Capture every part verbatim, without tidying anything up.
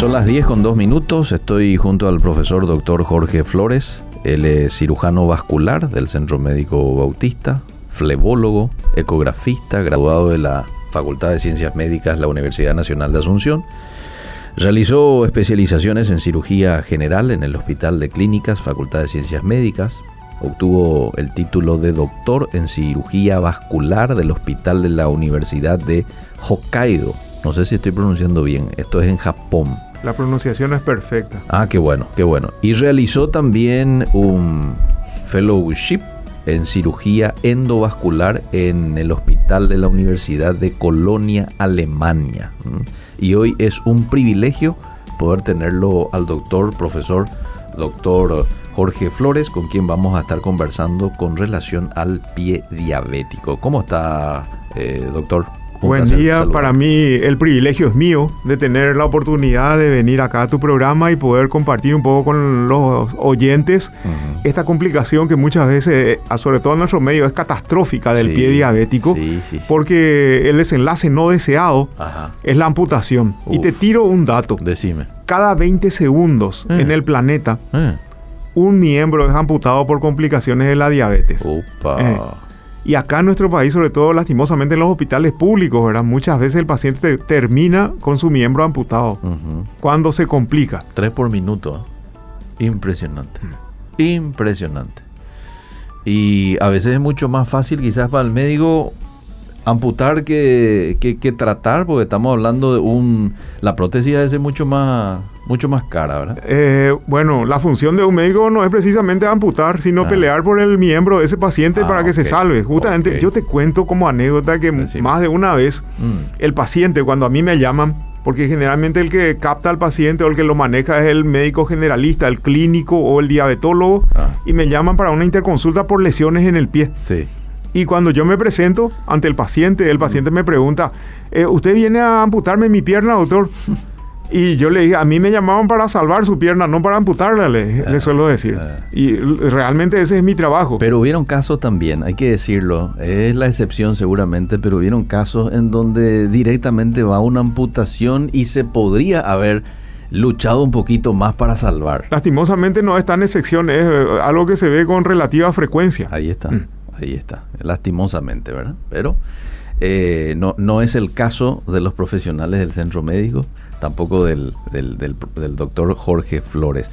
Son las diez con dos minutos, estoy junto al profesor doctor Jorge Flores. Él es cirujano vascular del Centro Médico Bautista, flebólogo, ecografista, graduado de la Facultad de Ciencias Médicas de la Universidad Nacional de Asunción. Realizó especializaciones en cirugía general en el Hospital de Clínicas, Facultad de Ciencias Médicas. Obtuvo el título de doctor en cirugía vascular del Hospital de la Universidad de Hokkaido. No sé si estoy pronunciando bien, esto es en Japón. La pronunciación es perfecta. Ah, qué bueno, qué bueno. Y realizó también un fellowship en cirugía endovascular en el Hospital de la Universidad de Colonia, Alemania. Y hoy es un privilegio poder tenerlo al doctor, profesor, doctor Jorge Flores, con quien vamos a estar conversando con relación al pie diabético. ¿Cómo está, eh, doctor? Un Buen placer día, saludar. para mí el privilegio es mío de tener la oportunidad de venir acá a tu programa y poder compartir un poco con los oyentes uh-huh. esta complicación que muchas veces, sobre todo en nuestro medio, es catastrófica del sí, pie diabético, sí, sí, sí. porque el desenlace no deseado Ajá. es la amputación. Uf. Y te tiro un dato. Decime. Cada veinte segundos eh. en el planeta, Eh. un miembro es amputado por complicaciones de la diabetes. Upa. Eh. Y acá en nuestro país, sobre todo lastimosamente en los hospitales públicos, ¿verdad? Muchas veces el paciente termina con su miembro amputado Uh-huh. cuando se complica. Tres por minuto. Impresionante. Mm. Impresionante. Y a veces es mucho más fácil quizás para el médico amputar que, que, que tratar, porque estamos hablando de un... La prótesis debe ser mucho más, mucho más cara, ¿verdad? Eh, bueno, la función de un médico no es precisamente amputar, sino ah. pelear por el miembro de ese paciente ah, para que okay. se salve. Justamente, okay. yo te cuento como anécdota que Decime. más de una vez mm. el paciente, cuando a mí me llaman, porque generalmente el que capta al paciente o el que lo maneja es el médico generalista, el clínico o el diabetólogo, ah. y me llaman para una interconsulta por lesiones en el pie. Sí. Y cuando yo me presento ante el paciente, el paciente me pregunta, eh, ¿usted viene a amputarme mi pierna, doctor? Y yo le dije, a mí me llamaban para salvar su pierna, no para amputarla, le, uh, le suelo decir. Uh, y realmente ese es mi trabajo. Pero hubieron casos también, hay que decirlo, es la excepción seguramente, pero hubieron casos en donde directamente va una amputación y se podría haber luchado un poquito más para salvar. Lastimosamente no es tan excepción, es algo que se ve con relativa frecuencia. Ahí está. Mm. Ahí está, lastimosamente, ¿verdad? Pero eh, no, no es el caso de los profesionales del centro médico, tampoco del, del, del, del doctor Jorge Flores.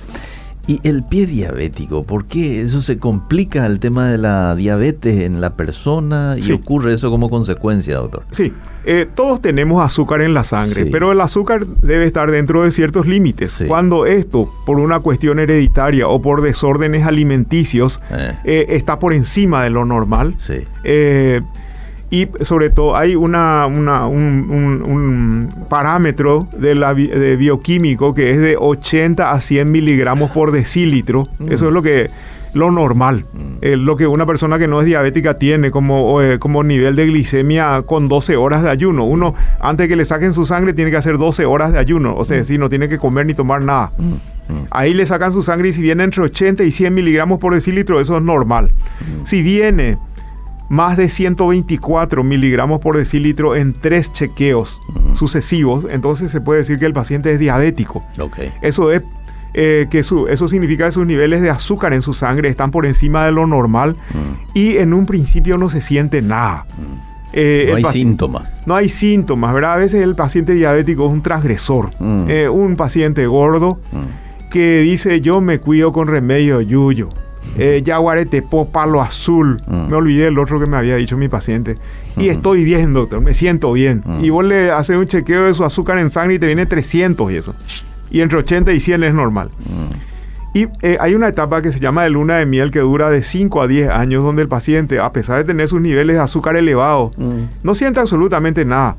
Y el pie diabético, ¿por qué eso se complica el tema de la diabetes en la persona y sí. ocurre eso como consecuencia, doctor? Sí, eh, todos tenemos azúcar en la sangre, sí. pero el azúcar debe estar dentro de ciertos límites. Sí. Cuando esto, por una cuestión hereditaria o por desórdenes alimenticios, eh. Eh, está por encima de lo normal, sí. eh, y sobre todo hay una, una, un, un, un parámetro de la bi- de bioquímico que es de ochenta a cien miligramos por decilitro. Mm. Eso es lo que lo normal. Mm. Eh, lo que una persona que no es diabética tiene como, eh, como nivel de glicemia con doce horas de ayuno. Uno, antes de que le saquen su sangre, tiene que hacer doce horas de ayuno. O sea, mm. es decir, no tiene que comer ni tomar nada. Mm. Mm. Ahí le sacan su sangre y si viene entre ochenta y cien miligramos por decilitro, eso es normal. Mm. Si viene más de ciento veinticuatro miligramos por decilitro en tres chequeos uh-huh. sucesivos, entonces se puede decir que el paciente es diabético. Okay. Eso es eh, que su, eso significa que sus niveles de azúcar en su sangre están por encima de lo normal uh-huh. y en un principio no se siente nada. Uh-huh. Eh, no hay paci- síntomas. No hay síntomas, ¿verdad? A veces el paciente diabético es un transgresor, uh-huh. eh, un paciente gordo uh-huh. que dice yo me cuido con remedio yuyo. Eh, Yaguaretepo, palo azul, mm. me olvidé el otro que me había dicho mi paciente. Y mm-hmm. estoy bien, doctor, me siento bien. Mm. Y vos le haces un chequeo de su azúcar en sangre y te viene trescientos y eso. Y entre ochenta y cien es normal. Mm. Y eh, hay una etapa que se llama de luna de miel que dura de cinco a diez años, donde el paciente, a pesar de tener sus niveles de azúcar elevados, mm. no siente absolutamente nada.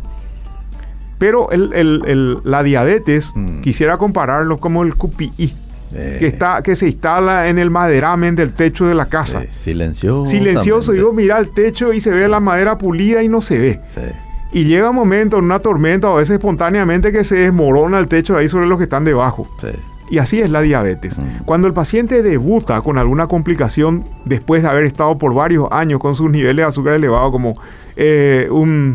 Pero el, el, el, la diabetes, mm. quisiera compararlo como el Q P I. Eh. Que, está, que se instala en el maderamen del techo de la casa. Eh, silencioso. Silencioso. Digo, mira el techo y se ve la madera pulida y no se ve. Sí. Y llega un momento en una tormenta, o a veces espontáneamente, que se desmorona el techo ahí sobre los que están debajo. Sí. Y así es la diabetes. Mm. Cuando el paciente debuta con alguna complicación después de haber estado por varios años con sus niveles de azúcar elevados, como eh, un...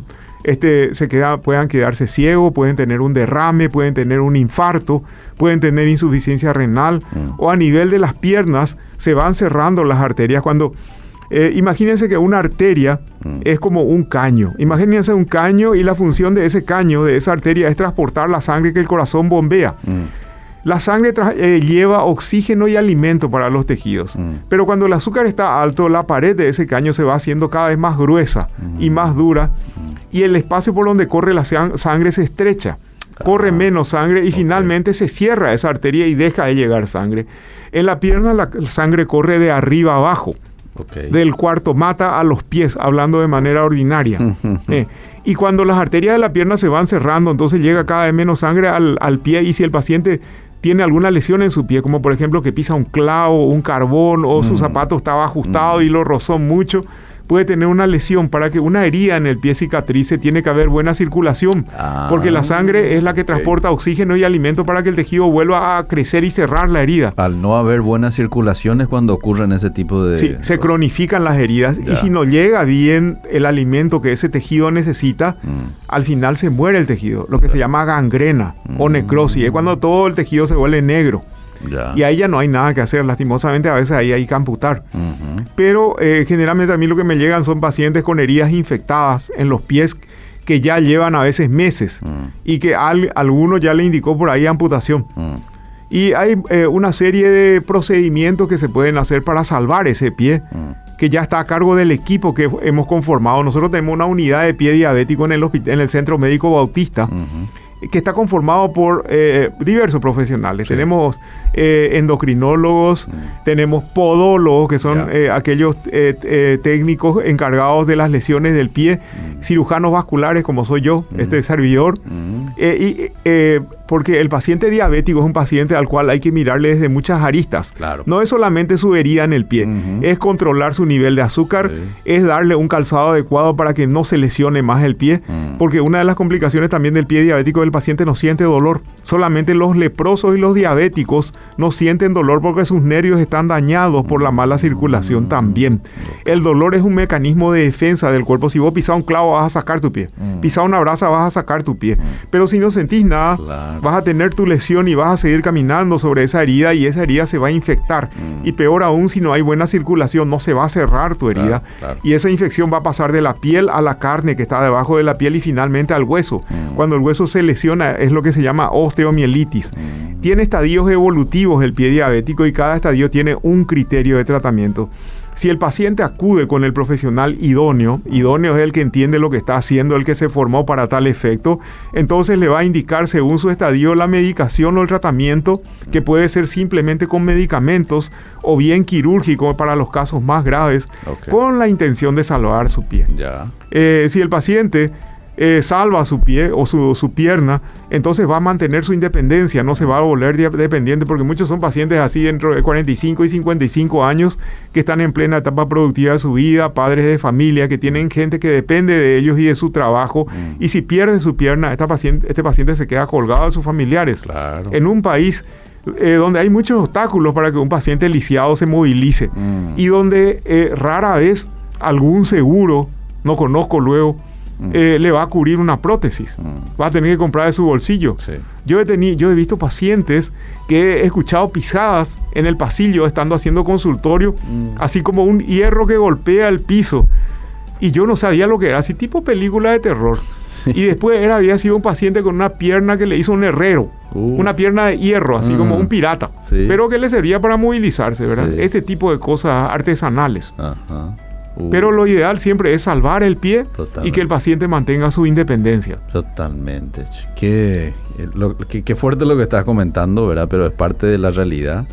este, se queda, puedan quedarse ciegos, pueden tener un derrame, pueden tener un infarto, pueden tener insuficiencia renal, mm. o a nivel de las piernas se van cerrando las arterias. Cuando eh, imagínense que una arteria mm. es como un caño. Imagínense un caño y la función de ese caño, de esa arteria, es transportar la sangre que el corazón bombea. Mm. La sangre eh, lleva oxígeno y alimento para los tejidos. Mm. Pero cuando el azúcar está alto, la pared de ese caño se va haciendo cada vez más gruesa mm. y más dura. Mm. Y el espacio por donde corre la sangre se estrecha. Corre ah. menos sangre y okay. finalmente se cierra esa arteria y deja de llegar sangre. En la pierna la sangre corre de arriba a abajo. Okay. Del cuarto mata a los pies, hablando de manera ordinaria. eh. Y cuando las arterias de la pierna se van cerrando, entonces llega cada vez menos sangre al, al pie. Y si el paciente tiene alguna lesión en su pie, como por ejemplo que pisa un clavo, un carbón, o mm. su zapato estaba ajustado mm. y lo rozó mucho, puede tener una lesión. Para que una herida en el pie cicatrice tiene que haber buena circulación, ah, porque la sangre es la que okay. transporta oxígeno y alimento para que el tejido vuelva a crecer y cerrar la herida. Al no haber buena circulación es cuando ocurren ese tipo de... Sí, se cronifican las heridas ya. Y si no llega bien el alimento que ese tejido necesita, mm. al final se muere el tejido, lo que se llama gangrena mm. o necrosis. Es cuando todo el tejido se vuelve negro. Ya. Y ahí ya no hay nada que hacer, lastimosamente a veces ahí hay que amputar. Uh-huh. Pero eh, generalmente a mí lo que me llegan son pacientes con heridas infectadas en los pies que ya llevan a veces meses uh-huh. y que al, alguno ya le indicó por ahí amputación. Uh-huh. Y hay eh, una serie de procedimientos que se pueden hacer para salvar ese pie, uh-huh. que ya está a cargo del equipo que hemos conformado. Nosotros tenemos una unidad de pie diabético en el, en el Centro Médico Bautista, uh-huh. que está conformado por eh, diversos profesionales. Sí. Tenemos eh, endocrinólogos, mm. tenemos podólogos, que son eh, aquellos eh, eh, técnicos encargados de las lesiones del pie, mm. cirujanos vasculares, como soy yo, mm. este servidor, mm. eh, y, eh, porque el paciente diabético es un paciente al cual hay que mirarle desde muchas aristas. Claro. No es solamente su herida en el pie, mm-hmm. es controlar su nivel de azúcar, sí. es darle un calzado adecuado para que no se lesione más el pie, mm. porque una de las complicaciones también del pie diabético, el paciente no siente dolor. Solamente los leprosos y los diabéticos no sienten dolor porque sus nervios están dañados por la mala circulación mm. también. El dolor es un mecanismo de defensa del cuerpo. Si vos pisás un clavo vas a sacar tu pie, mm. pisás una brasa vas a sacar tu pie, mm. pero si no sentís nada, claro. vas a tener tu lesión y vas a seguir caminando sobre esa herida y esa herida se va a infectar. Mm. Y peor aún, si no hay buena circulación, no se va a cerrar tu herida. Claro, claro. Y esa infección va a pasar de la piel a la carne que está debajo de la piel y finalmente al hueso. Mm. Cuando el hueso se lesiona es lo que se llama osteomielitis. Mm. Tiene estadios evolutivos el pie diabético y cada estadio tiene un criterio de tratamiento. Si el paciente acude con el profesional idóneo, idóneo es el que entiende lo que está haciendo, el que se formó para tal efecto, entonces le va a indicar según su estadio la medicación o el tratamiento, que puede ser simplemente con medicamentos o bien quirúrgico para los casos más graves, okay. con la intención de salvar su pie. Ya. Eh, si el paciente Eh, salva su pie o su, su pierna, entonces va a mantener su independencia, no se va a volver de- dependiente, porque muchos son pacientes así dentro de cuarenta y cinco y cincuenta y cinco años que están en plena etapa productiva de su vida, padres de familia que tienen gente que depende de ellos y de su trabajo, mm. y si pierde su pierna, esta paciente, este paciente se queda colgado de sus familiares. Claro. En un país eh, donde hay muchos obstáculos para que un paciente lisiado se movilice, mm. y donde eh, rara vez algún seguro, no conozco luego, Mm. Eh, le va a cubrir una prótesis, mm. va a tener que comprar de su bolsillo. Sí. Yo he tenido, yo he visto pacientes que he escuchado pisadas en el pasillo estando haciendo consultorio, mm. así como un hierro que golpea el piso, y yo no sabía lo que era, así tipo película de terror. Sí. Y después era, había sido un paciente con una pierna que le hizo un herrero, uh. una pierna de hierro, así mm. como un pirata, sí. pero que le servía para movilizarse, ¿verdad? Sí. Ese tipo de cosas artesanales. Ajá. Uh, Pero lo ideal siempre es salvar el pie, totalmente. Y que el paciente mantenga su independencia. Totalmente. Qué, lo, qué, qué fuerte lo que estás comentando, ¿verdad? Pero es parte de la realidad.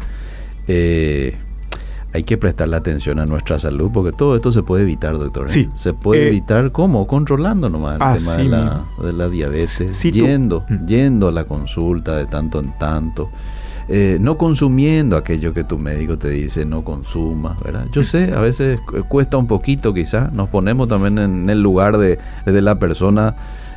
Eh, hay que prestarle atención a nuestra salud, porque todo esto se puede evitar, doctor. ¿eh? Sí. Se puede eh, evitar, ¿cómo? Controlando nomás el tema de la, de la diabetes. Sí, yendo, tú. yendo a la consulta de tanto en tanto. Eh, no consumiendo aquello que tu médico te dice no consumas, ¿verdad? Yo sé, a veces cuesta un poquito quizás, nos ponemos también en el lugar de, de la persona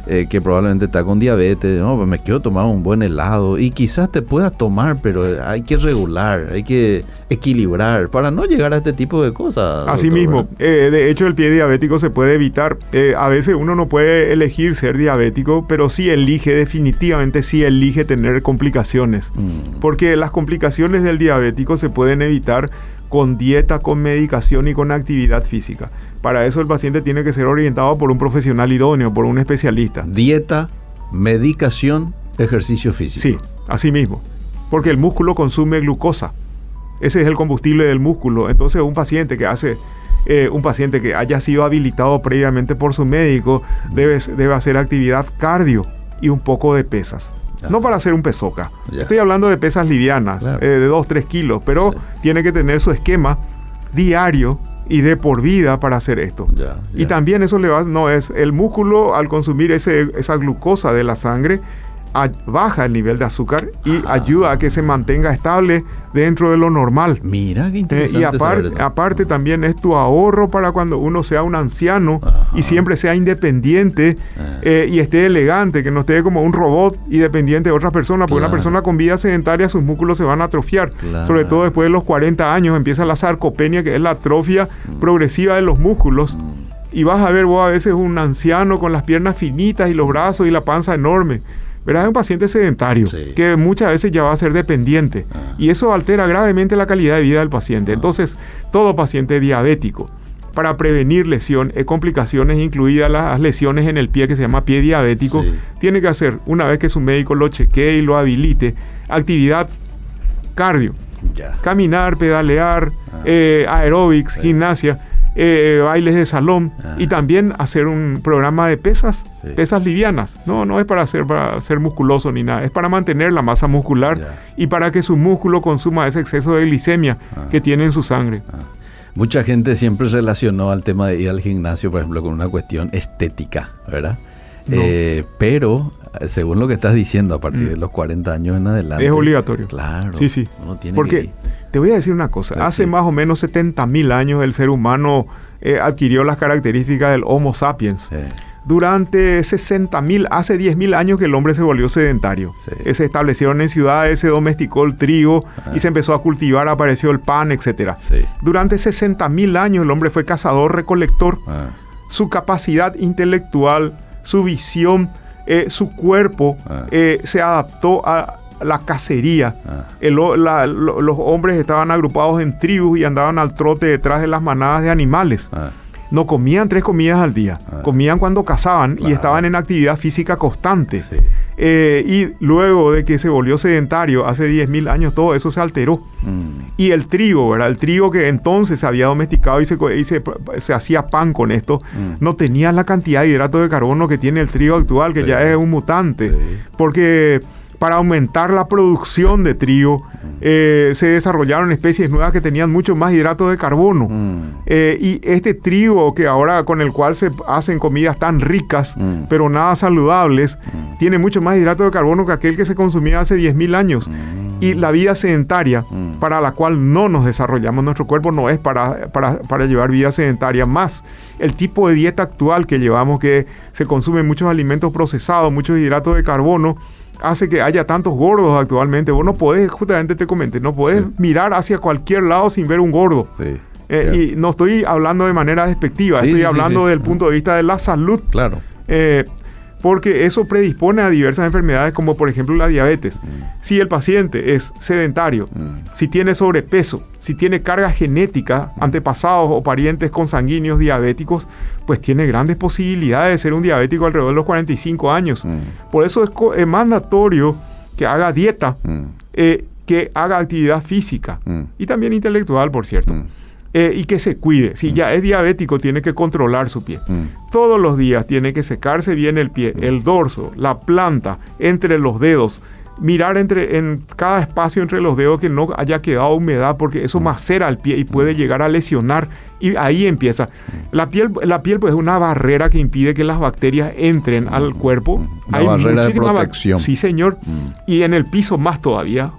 eh, que probablemente está con diabetes, no, pues me quiero tomar un buen helado, y quizás te puedas tomar, pero hay que regular, hay que equilibrar para no llegar a este tipo de cosas. Así doctor, mismo, eh, de hecho el pie diabético se puede evitar. Eh, a veces uno no puede elegir ser diabético, pero sí elige, definitivamente sí elige tener complicaciones. Mm. Porque las complicaciones del diabético se pueden evitar con dieta, con medicación y con actividad física. Para eso el paciente tiene que ser orientado por un profesional idóneo, por un especialista. Dieta, medicación, ejercicio físico. Sí, así mismo. Porque el músculo consume glucosa. Ese es el combustible del músculo. Entonces un paciente que hace, eh, un paciente que haya sido habilitado previamente por su médico, debe, debe hacer actividad cardio y un poco de pesas. Ah. No para hacer un pesoca. Ya. Estoy hablando de pesas livianas, claro. eh, de dos, tres kilos, pero sí. Tiene que tener su esquema diario y de por vida para hacer esto. Ya, ya. Y también eso le va, no es, el músculo al consumir ese, esa glucosa de la sangre, a, baja el nivel de azúcar y ah. ayuda a que se mantenga estable dentro de lo normal. Mira qué interesante. Eh, y aparte, aparte ah. también es tu ahorro para cuando uno sea un anciano Ajá. y siempre sea independiente ah. eh, y esté elegante, que no esté como un robot y dependiente de otras personas, porque claro. una persona con vida sedentaria sus músculos se van a atrofiar, claro. sobre todo después de los cuarenta años empieza la sarcopenia, que es la atrofia mm. progresiva de los músculos. Mm. Y vas a ver vos a veces un anciano con las piernas finitas y los brazos y la panza enorme. ¿Verdad? Es un paciente sedentario, sí. que muchas veces ya va a ser dependiente. Ah. Y eso altera gravemente la calidad de vida del paciente. Ah. Entonces, todo paciente diabético, para prevenir lesión, eh, complicaciones, incluidas las lesiones en el pie, que se llama pie diabético, sí. tiene que hacer, una vez que su médico lo chequee y lo habilite, actividad cardio. Ya. Caminar, pedalear, ah. eh, aeróbics, sí. gimnasia. Eh, bailes de salón ah. y también hacer un programa de pesas, sí. pesas livianas. Sí. No, no es para ser, para ser musculoso ni nada, es para mantener la masa muscular yeah. y para que su músculo consuma ese exceso de glicemia ah. que tiene en su sangre. Ah. Mucha gente siempre relacionó al tema de ir al gimnasio, por ejemplo, con una cuestión estética, ¿verdad? No. Eh, pero, según lo que estás diciendo, a partir mm. de los cuarenta años en adelante... Es obligatorio. Claro. Sí, sí. Uno tiene Porque... que... Te voy a decir una cosa, sí, hace sí. más o menos setenta mil años el ser humano eh, adquirió las características del Homo sapiens. Sí. Durante sesenta mil, hace diez mil años que el hombre se volvió sedentario. Sí. Se establecieron en ciudades, se domesticó el trigo ah. y se empezó a cultivar, apareció el pan, etcétera. Sí. Durante sesenta mil años el hombre fue cazador-recolector. Ah. Su capacidad intelectual, su visión, eh, su cuerpo ah. eh, se adaptó a... la cacería. Ah. El, la, lo, los hombres estaban agrupados en tribus y andaban al trote detrás de las manadas de animales. Ah. No comían tres comidas al día. Ah. Comían cuando cazaban claro. y estaban en actividad física constante. Sí. Eh, y luego de que se volvió sedentario, hace diez mil años, todo eso se alteró. Mm. Y el trigo, ¿verdad? El trigo que entonces se había domesticado y se, y se, se hacía pan con esto, mm. no tenía la cantidad de hidratos de carbono que tiene el trigo actual, que sí. ya es un mutante. Sí. Porque... para aumentar la producción de trigo, mm. eh, se desarrollaron especies nuevas que tenían mucho más hidratos de carbono. Mm. Eh, y este trigo que ahora con el cual se hacen comidas tan ricas, mm. pero nada saludables, mm. tiene mucho más hidratos de carbono que aquel que se consumía hace diez mil años. Mm. Y la vida sedentaria, mm. para la cual no nos desarrollamos, nuestro cuerpo no es para, para, para llevar vida sedentaria. Más el tipo de dieta actual que llevamos, que se consumen muchos alimentos procesados, muchos hidratos de carbono, hace que haya tantos gordos actualmente. Vos no podés, justamente te comenté, no podés sí. mirar hacia cualquier lado sin ver un gordo. Sí, eh, y no estoy hablando de manera despectiva, sí, estoy sí, hablando sí, sí. del punto de vista de la salud. Claro. Eh, porque eso predispone a diversas enfermedades, como por ejemplo la diabetes. Mm. Si el paciente es sedentario, mm. si tiene sobrepeso, si tiene carga genética, mm. antepasados o parientes consanguíneos diabéticos, pues tiene grandes posibilidades de ser un diabético alrededor de los cuarenta y cinco años. Mm. Por eso es, es mandatorio que haga dieta, mm. eh, que haga actividad física mm. y también intelectual, por cierto. Mm. Eh, y que se cuide. Si mm. ya es diabético, tiene que controlar su pie. Mm. Todos los días tiene que secarse bien el pie, mm. el dorso, la planta, entre los dedos. Mirar entre, en cada espacio entre los dedos que no haya quedado humedad, porque eso mm. macera el pie y puede mm. llegar a lesionar. Y ahí empieza. Mm. La piel, la piel pues, es una barrera que impide que las bacterias entren mm. al cuerpo. Una Hay barrera de protección. Sí, señor. Mm. Y en el piso más todavía. Mm.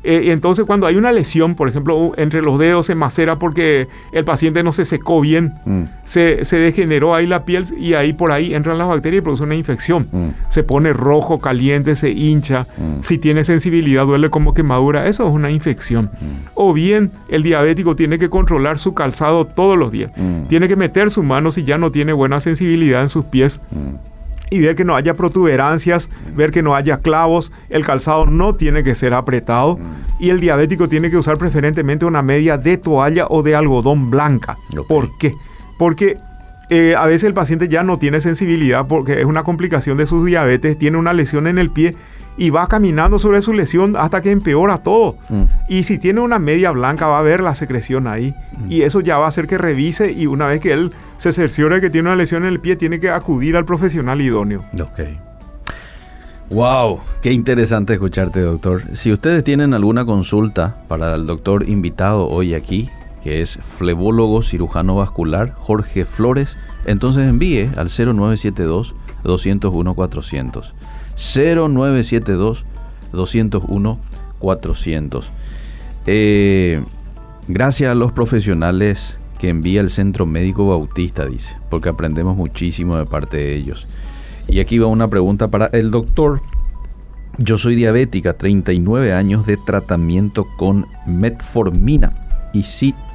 Eh, entonces, cuando hay una lesión, por ejemplo, entre los dedos se macera porque el paciente no se secó bien, mm. se, se degeneró ahí la piel y ahí por ahí entran las bacterias y produce una infección. Mm. Se pone rojo, caliente, se hincha. Mm. Si tiene sensibilidad, duele como quemadura. Eso es una infección. Mm. O bien, el diabético tiene que controlar su calzado todos los días. Mm. Tiene que meter su mano si ya no tiene buena sensibilidad en sus pies. Mm. Y ver que no haya protuberancias, mm. ver que no haya clavos, el calzado no tiene que ser apretado mm. y el diabético tiene que usar preferentemente una media de toalla o de algodón blanca. Okay. ¿Por qué? Porque eh, a veces el paciente ya no tiene sensibilidad porque es una complicación de su diabetes, tiene una lesión en el pie y va caminando sobre su lesión hasta que empeora todo. Mm. Y si tiene una media blanca va a ver la secreción ahí. Mm. Y eso ya va a hacer que revise y una vez que él se cerciore que tiene una lesión en el pie, tiene que acudir al profesional idóneo. Ok. Wow, qué interesante escucharte, doctor. Si ustedes tienen alguna consulta para el doctor invitado hoy aquí, que es flebólogo cirujano vascular Jorge Flores, entonces envíe al cero nueve siete dos, dos cero uno, cuatrocientos. cero nueve siete dos, dos cero uno, cuatrocientos. Eh, gracias a los profesionales que envía el Centro Médico Bautista, dice, porque aprendemos muchísimo de parte de ellos. Y aquí va una pregunta para el doctor. Yo soy diabética, treinta y nueve años de tratamiento con metformina y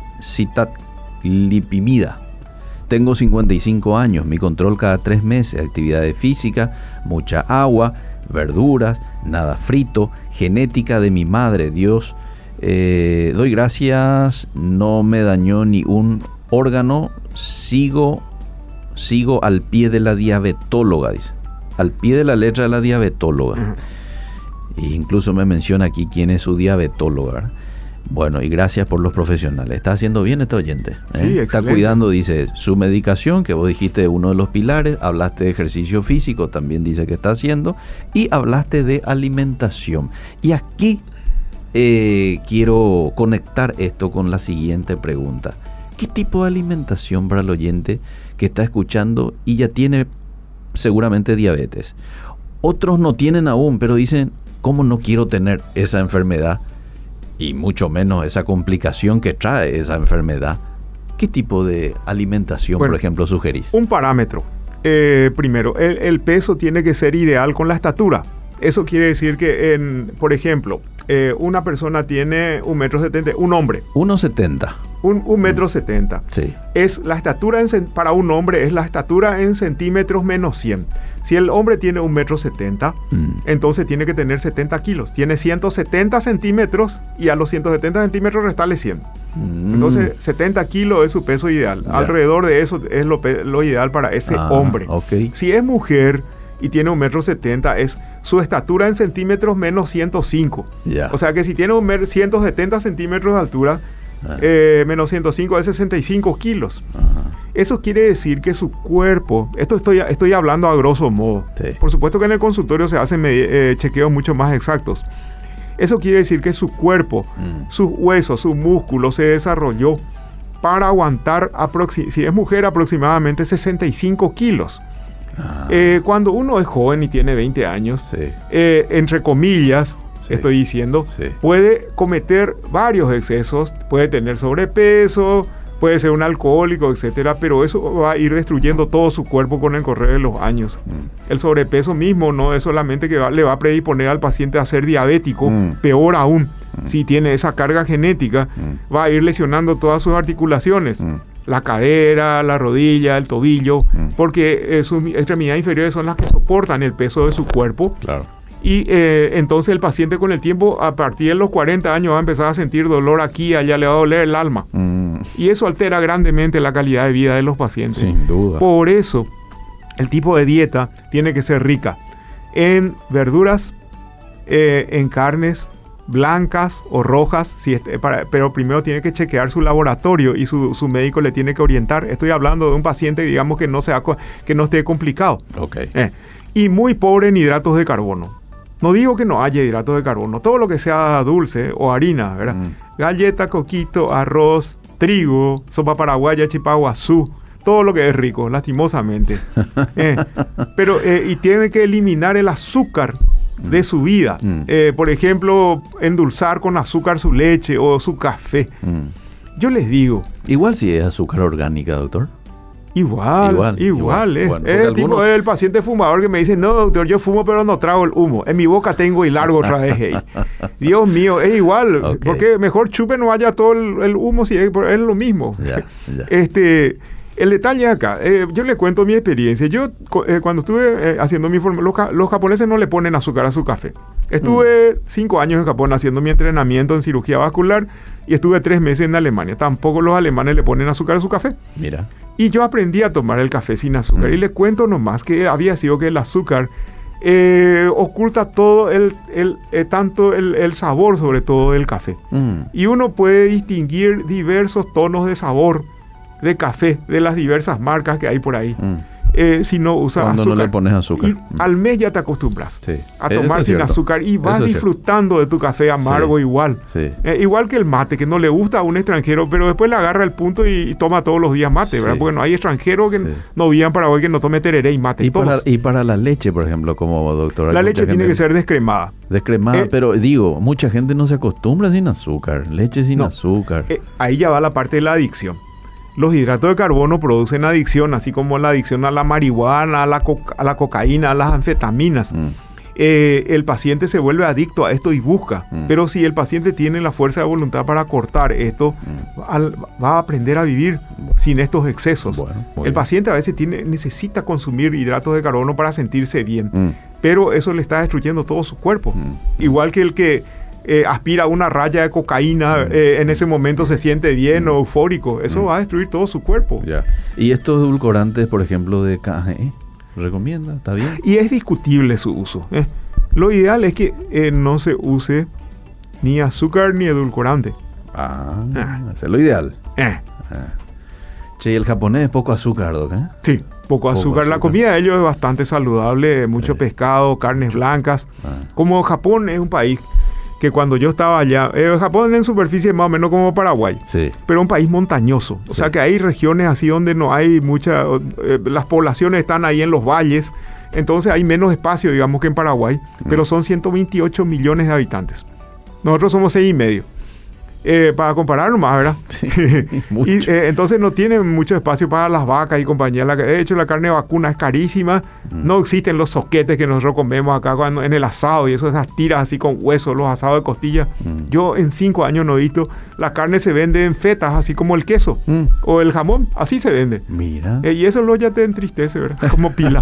citalopimida. Tengo cincuenta y cinco años, mi control cada tres meses, actividad física, mucha agua, verduras, nada frito, genética de mi madre, Dios, eh, doy gracias, no me dañó ni un órgano, sigo, sigo al pie de la diabetóloga, dice, al pie de la letra de la diabetóloga. Uh-huh. E incluso me menciona aquí quién es su diabetóloga, ¿verdad? Bueno, y gracias por los profesionales. Está haciendo bien este oyente, ¿eh? Sí, está cuidando, dice, su medicación, que vos dijiste uno de los pilares, hablaste de ejercicio físico, también dice que está haciendo, y hablaste de alimentación. Y aquí eh, quiero conectar esto con la siguiente pregunta. ¿Qué tipo de alimentación para el oyente que está escuchando y ya tiene seguramente diabetes? Otros no tienen aún, pero dicen, ¿cómo no quiero tener esa enfermedad? Y mucho menos esa complicación que trae esa enfermedad. ¿Qué tipo de alimentación, bueno, por ejemplo, sugerís? Un parámetro. Eh, primero, el, el peso tiene que ser ideal con la estatura. Eso quiere decir que, en, por ejemplo, eh, una persona tiene un metro setenta, un hombre. uno setenta. Un, un metro mm. setenta. Sí. Es la estatura en, para un hombre es la estatura en centímetros menos cien. Si el hombre tiene un metro setenta, mm. entonces tiene que tener setenta kilos. Tiene ciento setenta centímetros y a los ciento setenta centímetros restale cien. Mm. Entonces setenta kilos es su peso ideal. Yeah. Alrededor de eso es lo, lo ideal para ese ah, hombre. Okay. Si es mujer y tiene un metro setenta, es su estatura en centímetros menos ciento cinco. Yeah. O sea que si tiene un metro, ciento setenta centímetros de altura, ah. eh, menos ciento cinco es sesenta y cinco kilos. Ah. Eso quiere decir que su cuerpo, esto estoy, estoy hablando a grosso modo, sí. Por supuesto que en el consultorio se hacen eh, chequeos mucho más exactos. Eso quiere decir que su cuerpo, mm. sus huesos, su músculo se desarrolló para aguantar, si es mujer, aproximadamente sesenta y cinco kilos. Ah. Eh, cuando uno es joven y tiene veinte años, sí. eh, entre comillas, sí. estoy diciendo, sí. puede cometer varios excesos, puede tener sobrepeso, puede ser un alcohólico, etcétera, pero eso va a ir destruyendo todo su cuerpo con el correr de los años. Mm. El sobrepeso mismo no es solamente que va, le va a predisponer al paciente a ser diabético, mm. peor aún, mm. si tiene esa carga genética, mm. va a ir lesionando todas sus articulaciones, mm. la cadera, la rodilla, el tobillo, mm. porque eh, sus extremidades inferiores son las que soportan el peso de su cuerpo. Claro. Y eh, entonces el paciente con el tiempo, a partir de los cuarenta años, va a empezar a sentir dolor aquí, allá, le va a doler el alma. Mm. Y eso altera grandemente la calidad de vida de los pacientes. Sin duda. Por eso, el tipo de dieta tiene que ser rica en verduras, eh, en carnes blancas o rojas, si es, para, pero primero tiene que chequear su laboratorio y su, su médico le tiene que orientar. Estoy hablando de un paciente, digamos, que no, sea, que no esté complicado. Okay. Eh, y muy pobre en hidratos de carbono. No digo que no haya hidratos de carbono, todo lo que sea dulce o harina, ¿verdad? Mm. Galleta, coquito, arroz, trigo, sopa paraguaya, chipaguazú, todo lo que es rico, lastimosamente. eh, pero, eh, y tiene que eliminar el azúcar mm. de su vida. Mm. Eh, por ejemplo, endulzar con azúcar su leche o su café. Mm. Yo les digo... Igual si es azúcar orgánica, doctor. Igual, igual, igual, igual es. Bueno, es el algunos... tipo el paciente fumador que me dice, no, doctor, yo fumo pero no trago el humo. En mi boca tengo y largo otra vez. Hey. Dios mío, es igual. Okay. Porque mejor chupe no vaya todo el, el humo si es, es lo mismo. Ya, ya. Este, el detalle es acá. Eh, yo le cuento mi experiencia. Yo, eh, cuando estuve eh, haciendo mi formación, los, los japoneses no le ponen azúcar a su café. Estuve mm. cinco años en Japón haciendo mi entrenamiento en cirugía vascular y estuve tres meses en Alemania. Tampoco los alemanes le ponen azúcar a su café. Mira. Y yo aprendí a tomar el café sin azúcar. Mm. Y le cuento nomás que había sido que el azúcar eh, oculta todo el, el eh, tanto el, el sabor, sobre todo del café. Mm. Y uno puede distinguir diversos tonos de sabor de café de las diversas marcas que hay por ahí. Mm. Eh, si no usas Cuando azúcar. no le pones azúcar. Y mm. al mes ya te acostumbras sí. a tomar sin azúcar y vas disfrutando de tu café amargo sí. igual. Sí. Eh, igual que el mate, que no le gusta a un extranjero, pero después le agarra el punto y, y toma todos los días mate, sí. ¿verdad? Porque no hay extranjero que sí. no viva en Paraguay que no tome tereré y mate. Y para, y para la leche, por ejemplo, como doctor. La leche tiene que ser descremada. Descremada, eh, pero digo, mucha gente no se acostumbra sin azúcar. Leche sin no. azúcar. Eh, ahí ya va la parte de la adicción. Los hidratos de carbono producen adicción, así como la adicción a la marihuana, a la, coca- a la cocaína, a las anfetaminas. Mm. Eh, el paciente se vuelve adicto a esto y busca. Mm. Pero si el paciente tiene la fuerza de voluntad para cortar esto, mm. al, va a aprender a vivir bueno. sin estos excesos. Bueno, el bien. paciente a veces tiene, necesita consumir hidratos de carbono para sentirse bien. Mm. Pero eso le está destruyendo todo su cuerpo. Mm. Igual que el que... Eh, aspira a una raya de cocaína, mm. eh, en ese momento se siente bien mm. o eufórico. Eso mm. va a destruir todo su cuerpo. Yeah. ¿Y estos edulcorantes, por ejemplo, de café, recomienda? ¿Está bien? Y es discutible su uso. ¿eh? Lo ideal es que eh, no se use ni azúcar ni edulcorante. Ah, ah. Eso es lo ideal. Eh. Ah. Che, el japonés es poco azúcar, ¿no? ¿Eh? Sí, poco, poco azúcar. azúcar. La comida de ellos es bastante saludable, mucho sí. pescado, carnes blancas. Ah. Como Japón es un país... que cuando yo estaba allá, eh, Japón en superficie es más o menos como Paraguay, sí. pero un país montañoso, o sí. sea que hay regiones así donde no hay mucha, eh, las poblaciones están ahí en los valles, entonces hay menos espacio, digamos, que en Paraguay, mm. pero son ciento veintiocho millones de habitantes. Nosotros somos seis y medio. Eh, para comparar nomás, ¿verdad? Sí, y eh, entonces no tienen mucho espacio para las vacas y compañía. La, de hecho, la carne vacuna es carísima. Mm. No existen los soquetes que nosotros comemos acá cuando, en el asado y eso, esas tiras así con huesos, los asados de costilla. Mm. Yo en cinco años no he visto. La carne se vende en fetas, así como el queso mm. o el jamón. Así se vende. Mira. Eh, y eso lo ya te entristece, ¿verdad? Como pila.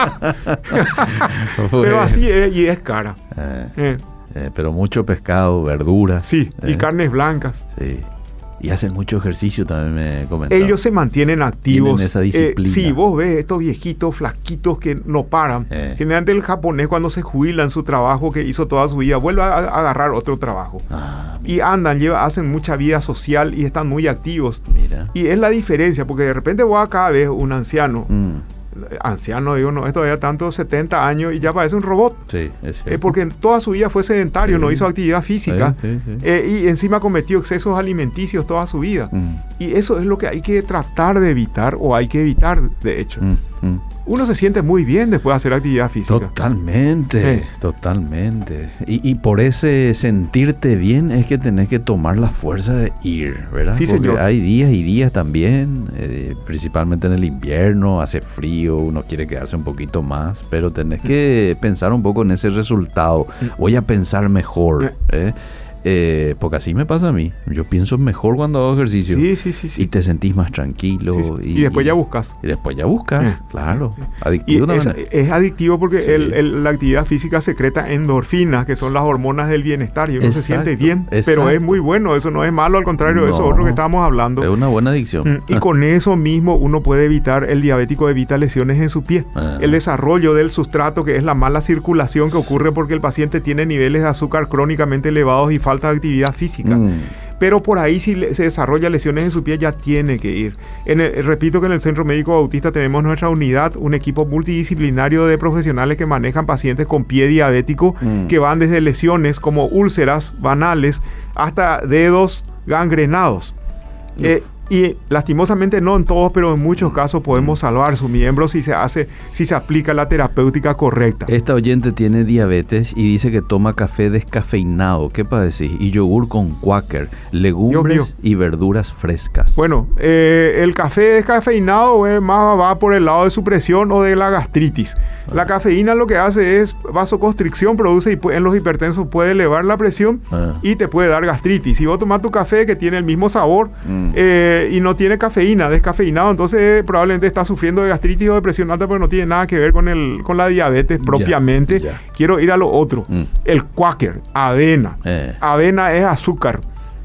Pero así es y es cara. Eh. Eh. Eh, pero mucho pescado, verduras. Sí, eh. y carnes blancas. Sí. Y hacen mucho ejercicio también, me comentaron. Ellos se mantienen activos. Tienen esa disciplina. Eh, sí, vos ves estos viejitos flaquitos que no paran. Eh. Generalmente el japonés cuando se jubila en su trabajo que hizo toda su vida, vuelve a, a agarrar otro trabajo. Ah, y andan, lleva, hacen mucha vida social y están muy activos. Mira. Y es la diferencia, porque de repente vos acá ves un anciano. Mm. Anciano, digo, no, esto ya tanto setenta años y ya parece un robot. Sí, es cierto. Eh, porque toda su vida fue sedentario, sí. no hizo actividad física. Sí, sí, sí. Eh, y encima cometió excesos alimenticios toda su vida. Mm. Y eso es lo que hay que tratar de evitar, o hay que evitar, de hecho. Mm, mm. Uno se siente muy bien después de hacer actividad física. Totalmente, sí. totalmente. Y, y por ese sentirte bien es que tenés que tomar la fuerza de ir, ¿verdad? Sí, porque señor. Hay días y días también, eh, principalmente en el invierno, hace frío, uno quiere quedarse un poquito más, pero tenés que mm. pensar un poco en ese resultado. Voy a pensar mejor, ¿eh? Eh, porque así me pasa a mí. Yo pienso mejor cuando hago ejercicio. Sí, sí, sí, sí. Y te sentís más tranquilo. Sí, sí. Y, y después ya buscas. Y después ya buscas, eh. claro. Adictivo y es, es adictivo porque sí. el, el, la actividad física secreta endorfinas, que son las hormonas del bienestar. Y uno exacto, se siente bien. Exacto. Pero es muy bueno. Eso no es malo, al contrario, no, eso es otro que estábamos hablando. Es una buena adicción. Y con eso mismo uno puede evitar, el diabético evita lesiones en su pie. Ah. El desarrollo del sustrato, que es la mala circulación que ocurre porque el paciente tiene niveles de azúcar crónicamente elevados y falta de actividad física. Mm. Pero por ahí si se desarrolla lesiones en su pie ya tiene que ir. En el, repito que en el Centro Médico Bautista tenemos nuestra unidad, un equipo multidisciplinario de profesionales que manejan pacientes con pie diabético, mm. que van desde lesiones como úlceras banales hasta dedos gangrenados. Eh, Y lastimosamente no en todos, pero en muchos casos podemos salvar su miembro si se hace, si se aplica la terapéutica correcta. Esta oyente tiene diabetes y dice que toma café descafeinado. ¿Qué pasa decir? Y yogur con Quaker, legumbres Dios mío. y verduras frescas. Bueno, eh, el café descafeinado eh, más va por el lado de su presión o de la gastritis. Ah. La cafeína lo que hace es vasoconstricción, produce y en los hipertensos puede elevar la presión ah. y te puede dar gastritis. Si vos tomás tu café que tiene el mismo sabor mm. eh, y no tiene cafeína, descafeinado, entonces eh, probablemente está sufriendo de gastritis o de presión alta, pero no tiene nada que ver con, el, con la diabetes propiamente. Ya, ya. Quiero ir a lo otro. Mm. El Quaker, avena. Eh. Avena es azúcar.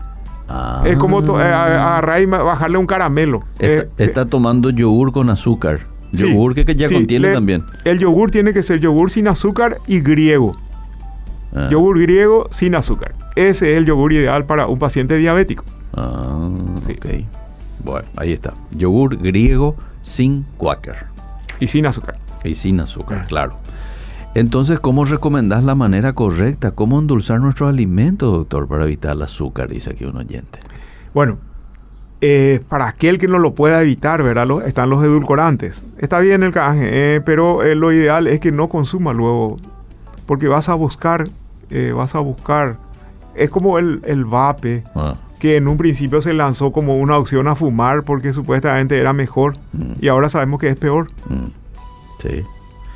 Ah. Es como to- eh, agarrar y bajarle un caramelo. Está, eh, está eh, tomando yogur con azúcar. Yogur sí, que, que ya sí, contiene le, también. El yogur tiene que ser yogur sin azúcar y griego. Ah. Yogur griego sin azúcar. Ese es el yogur ideal para un paciente diabético. Ah, sí. Ok. Bueno, ahí está. Yogur griego sin Quaker. Y sin azúcar. Y sin azúcar, ah. claro. Entonces, ¿cómo recomendás la manera correcta? ¿Cómo endulzar nuestros alimentos, doctor, para evitar el azúcar? Dice aquí un oyente. Bueno, eh, para aquel que no lo pueda evitar, ¿verdad? Lo, están los edulcorantes. Está bien el canje, eh, pero eh, lo ideal es que no consuma luego. Porque vas a buscar, eh, vas a buscar... Es como el, el vape. Ah. Que en un principio se lanzó como una opción a fumar porque supuestamente era mejor mm. y ahora sabemos que es peor. Mm. Sí.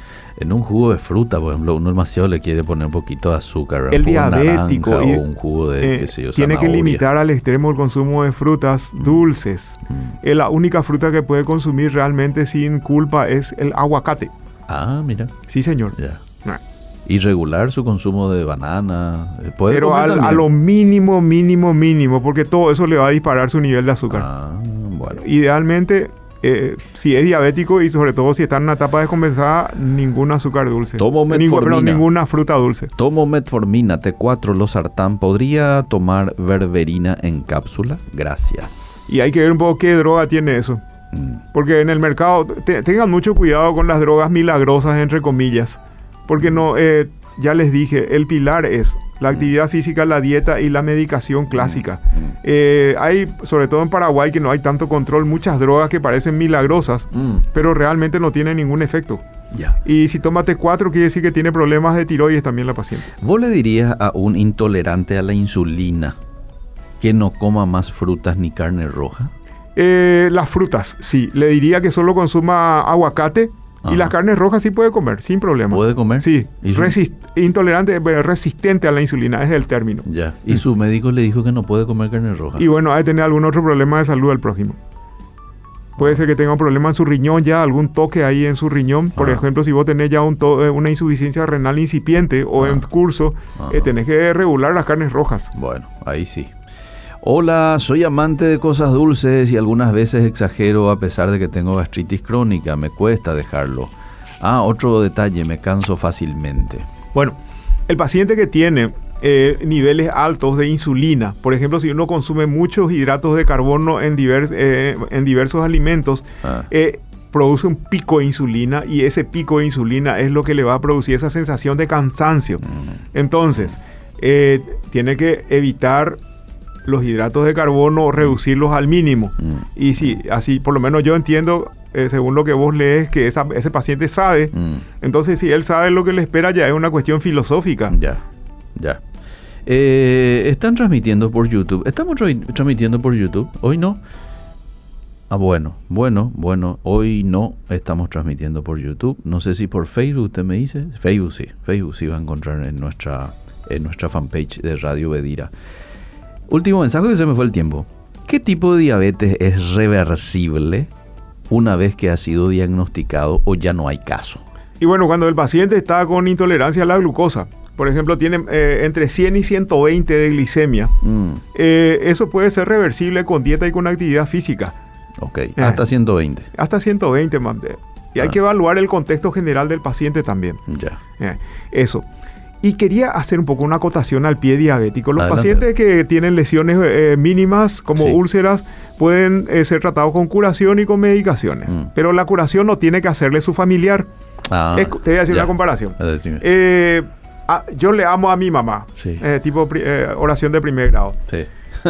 En un jugo de fruta, por ejemplo, uno demasiado le quiere poner un poquito de azúcar. El diabético o un jugo de eh, qué sé yo, tiene zanahoria. Que limitar al extremo el consumo de frutas mm. dulces. Mm. Eh, la única fruta que puede consumir realmente sin culpa es el aguacate. Ah, mira. Sí, señor. Ya. No. Y regular su consumo de banana. ¿Puede Pero al, a lo mínimo, mínimo, mínimo, porque todo eso le va a disparar su nivel de azúcar. Ah, bueno. Idealmente, eh, si es diabético y sobre todo si está en una etapa descompensada, ningún azúcar dulce. Tomo metformina. Ningún, pero ninguna fruta dulce. Tomo metformina, T cuatro, losartán. ¿Podría tomar berberina en cápsula? Gracias. Y hay que ver un poco qué droga tiene eso. Mm. Porque en el mercado, te, tengan mucho cuidado con las drogas milagrosas, entre comillas. Porque no, eh, ya les dije, el pilar es la actividad física, la dieta y la medicación clásica. Mm. Eh, hay, sobre todo en Paraguay, que no hay tanto control, muchas drogas que parecen milagrosas, mm. pero realmente no tienen ningún efecto. Ya. Y si toma T cuatro, quiere decir que tiene problemas de tiroides también la paciente. ¿Vos le dirías a un intolerante a la insulina que no coma más frutas ni carne roja? Eh, las frutas, sí. Le diría que solo consuma aguacate. Ajá. Y las carnes rojas sí puede comer, sin problema. ¿Puede comer? Sí. ¿Y su... Resist- intolerante, resistente a la insulina, es el término. Ya. Y mm. su médico le dijo que no puede comer carne roja. Y bueno, hay que tener algún otro problema de salud al prójimo. Puede ser que tenga un problema en su riñón ya, algún toque ahí en su riñón. Por ah. ejemplo, si vos tenés ya un to- una insuficiencia renal incipiente o ah. en curso, eh, tenés que regular las carnes rojas. Bueno, ahí sí. Hola, soy amante de cosas dulces y algunas veces exagero a pesar de que tengo gastritis crónica. Me cuesta dejarlo. Ah, otro detalle, me canso fácilmente. Bueno, el paciente que tiene eh, niveles altos de insulina, por ejemplo, si uno consume muchos hidratos de carbono en, divers, eh, en diversos alimentos, ah. eh, produce un pico de insulina y ese pico de insulina es lo que le va a producir esa sensación de cansancio. Mm. Entonces, eh, tiene que evitar los hidratos de carbono, reducirlos al mínimo. Mm. Y si así, por lo menos yo entiendo, eh, según lo que vos lees, que esa, ese paciente sabe. Mm. Entonces, si él sabe lo que le espera, ya es una cuestión filosófica. Ya, ya. Eh, están transmitiendo por YouTube. ¿Estamos tra- transmitiendo por YouTube? Hoy no. Ah, bueno, bueno, bueno. Hoy no estamos transmitiendo por YouTube. No sé si por Facebook, usted me dice. Facebook sí, Facebook sí va a encontrar en nuestra, en nuestra fanpage de Radio Bedira. Último mensaje, que se me fue el tiempo. ¿Qué tipo de diabetes es reversible una vez que ha sido diagnosticado o ya no hay caso? Y bueno, cuando el paciente está con intolerancia a la glucosa, por ejemplo, tiene eh, entre cien y ciento veinte de glicemia, mm. eh, eso puede ser reversible con dieta y con actividad física. Ok, eh, hasta ciento veinte. Hasta ciento veinte, man. Y ah. hay que evaluar el contexto general del paciente también. Ya. Eh, eso. Y quería hacer un poco una acotación al pie diabético. Los Adelante. pacientes que tienen lesiones eh, mínimas como sí. úlceras pueden eh, ser tratados con curación y con medicaciones. Mm. Pero la curación no tiene que hacerle su familiar. Ah, es, te voy a decir ya. una comparación. Eh, ah, yo le amo a mi mamá, Sí. eh, tipo eh, oración de primer grado. Sí.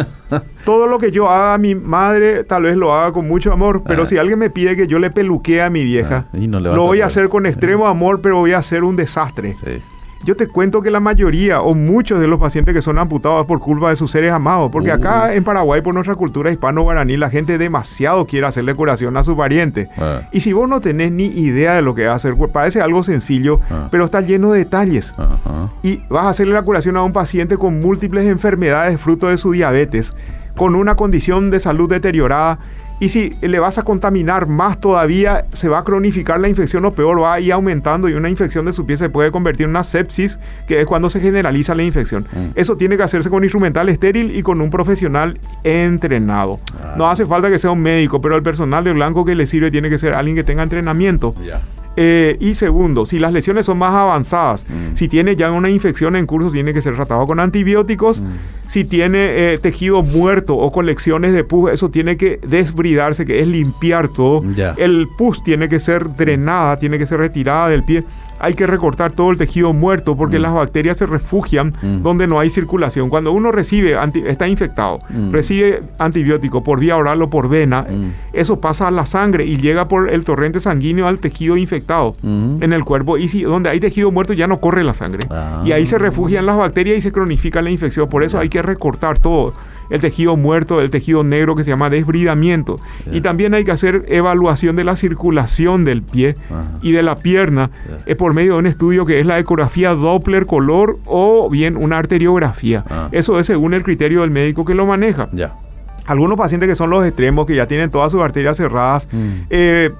Todo lo que yo haga a mi madre, tal vez lo haga con mucho amor, pero Ah. si alguien me pide que yo le peluquee a mi vieja, Ah, y no le vas lo a voy a poder. hacer con extremo amor, pero voy a hacer un desastre. Sí. Yo te cuento que la mayoría o muchos de los pacientes que son amputados es por culpa de sus seres amados, porque Uh. acá en Paraguay, por nuestra cultura hispano-guaraní, la gente demasiado quiere hacerle curación a su pariente. Ah. Y si vos no tenés ni idea de lo que va a hacer, pues parece algo sencillo, Ah. pero está lleno de detalles. Ajá. Y vas a hacerle la curación a un paciente con múltiples enfermedades fruto de su diabetes, con una condición de salud deteriorada. Y si le vas a contaminar más todavía, se va a cronificar la infección o peor, va a ir aumentando y una infección de su piel se puede convertir en una sepsis, que es cuando se generaliza la infección. Mm. Eso tiene que hacerse con instrumental estéril y con un profesional entrenado. Ah. No hace falta que sea un médico, pero el personal de blanco que le sirve tiene que ser alguien que tenga entrenamiento. Ya. Eh, y segundo, si las lesiones son más avanzadas, Mm. si tiene ya una infección en curso, tiene que ser tratado con antibióticos. Mm. Si tiene eh, tejido muerto o colecciones de pus, eso tiene que desbridarse, que es limpiar todo. Ya. El pus tiene que ser drenada, tiene que ser retirada del pie. Hay que recortar todo el tejido muerto porque Mm. las bacterias se refugian Mm. donde no hay circulación. Cuando uno recibe, anti- está infectado, Mm. recibe antibiótico por vía oral o por vena, Mm. eso pasa a la sangre y llega por el torrente sanguíneo al tejido infectado Mm. en el cuerpo. Y si donde hay tejido muerto ya no corre la sangre. Ah. Y ahí se refugian las bacterias y se cronifica la infección. Por eso Ya. hay que recortar todo. El tejido muerto, el tejido negro que se llama desbridamiento. Ya. Y también hay que hacer evaluación de la circulación del pie Ajá. y de la pierna Ya. eh, por medio de un estudio que es la ecografía Doppler color o bien una arteriografía. Ah. Eso es según el criterio del médico que lo maneja. Ya. Algunos pacientes que son los extremos, que ya tienen todas sus arterias cerradas, Mm. eh,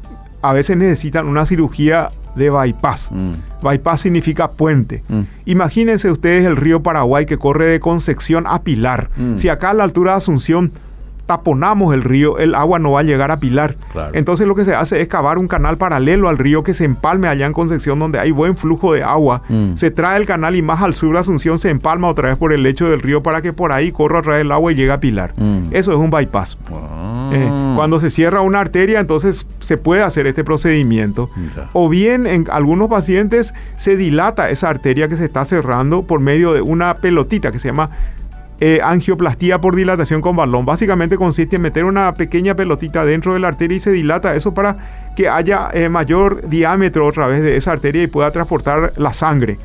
a veces necesitan una cirugía de bypass. Mm. Bypass significa puente. Mm. Imagínense ustedes el río Paraguay que corre de Concepción a Pilar. Mm. Si acá a la altura de Asunción taponamos el río, el agua no va a llegar a Pilar. Claro. Entonces lo que se hace es cavar un canal paralelo al río que se empalme allá en Concepción donde hay buen flujo de agua. Mm. Se trae el canal y más al sur de Asunción se empalma otra vez por el lecho del río para que por ahí corra otra vez el agua y llegue a Pilar. Mm. Eso es un bypass. Ah. Eh, cuando se cierra una arteria, entonces se puede hacer este procedimiento. Ya. O bien en algunos pacientes se dilata esa arteria que se está cerrando por medio de una pelotita que se llama eh, angioplastía por dilatación con balón. Básicamente consiste en meter una pequeña pelotita dentro de la arteria y se dilata eso para que haya eh, mayor diámetro otra vez de esa arteria y pueda transportar la sangre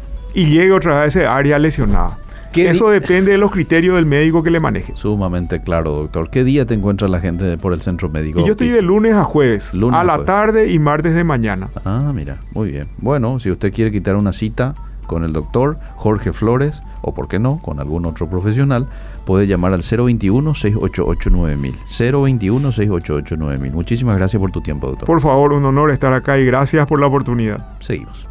y llegue otra vez a esa área lesionada. ¿Qué Eso di- depende de los criterios del médico que le maneje. Sumamente claro, doctor. ¿Qué día te encuentra la gente por el centro médico? Y yo estoy de lunes a jueves, Lunes a a la jueves. tarde y martes de mañana. Ah, mira, muy bien. Bueno, si usted quiere quitar una cita con el doctor Jorge Flores, o por qué no, con algún otro profesional, puede llamar al cero veintiuno, seiscientos ochenta y ocho, nueve mil. cero veintiuno, seiscientos ochenta y ocho, nueve mil. Muchísimas gracias por tu tiempo, doctor. Por favor, un honor estar acá y gracias por la oportunidad. Seguimos.